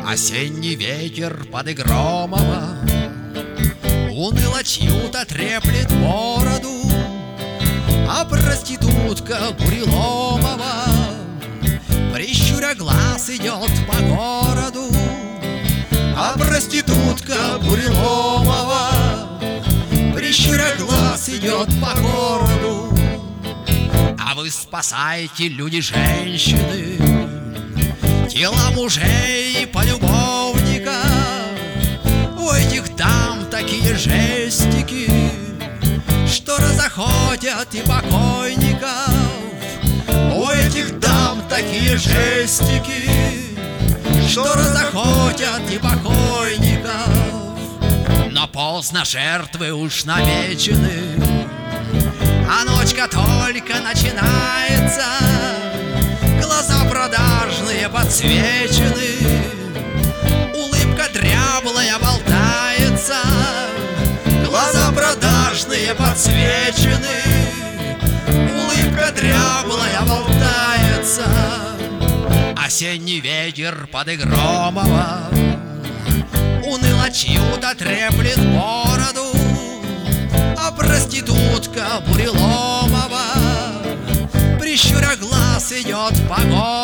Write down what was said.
Осенний ветер под Игромова уныло чью-то треплет бороду, а проститутка Буреломова, прищуря глаз, идет по городу. А проститутка Буреломова, прищуря глаз, идет по городу. А вы спасайте, люди, женщины, тела мужей и полюбовников. У этих дам такие жестики, что разохотят и покойников. У этих дам такие жестики, что разохотят и покойников. Но поздно, жертвы уж намечены, а ночка только начинается. Глаза продажные подсвечены, улыбка дряблая болтается. Глаза продажные подсвечены, улыбка дряблая болтается. Осенний ветер под Игромова уныло чью-то треплет бороду, а проститутка Буреломова, прищуря глаз, идет по городу.